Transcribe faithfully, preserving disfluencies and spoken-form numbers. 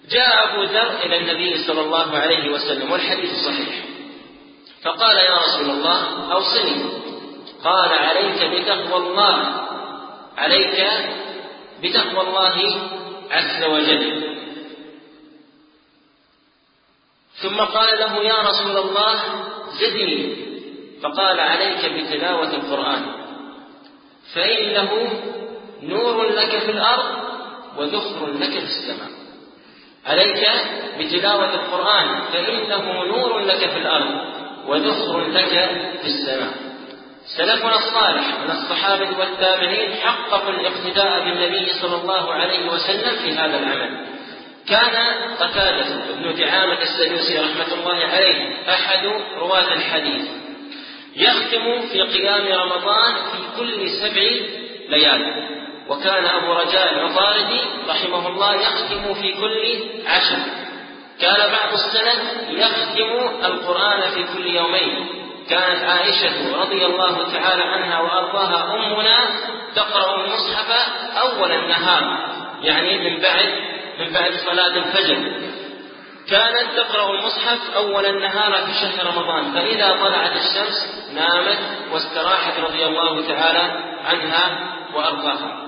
جاء أبو ذر إلى النبي صلى الله عليه وسلم والحديث صحيح، فقال: يا رسول الله أوصني. قال: عليك بتقوى الله، عليك بتقوى الله عز وجل. ثم قال له: يا رسول الله زدني. فقال: عليك بتلاوة القرآن، فإنه نور لك في الأرض وذخر لك في السماء. عليك بتلاوة القرآن فإنه نور لك في الأرض وذخر لك في السماء. سلفنا الصالح من الصحابة والتابعين حققوا الاقتداء بالنبي صلى الله عليه وسلم في هذا العمل. كان قتادة بن دعامة السدوسي رحمة الله عليه أحد رواة الحديث يختم في قيام رمضان في كل سبع ليال، وكان أبو رجاء العطاردي رحمه الله يختم في كل عشر. كان بعض السنة يختم القرآن في كل يومين. كانت عائشة رضي الله تعالى عنها وأرضاها أمنا تقرأ المصحف أول النهار، يعني من بعد من بعد صلاة الفجر. كانت تقرأ المصحف أول النهار في شهر رمضان، فإذا طلعت الشمس نامت واستراحت رضي الله تعالى عنها وأرضاها.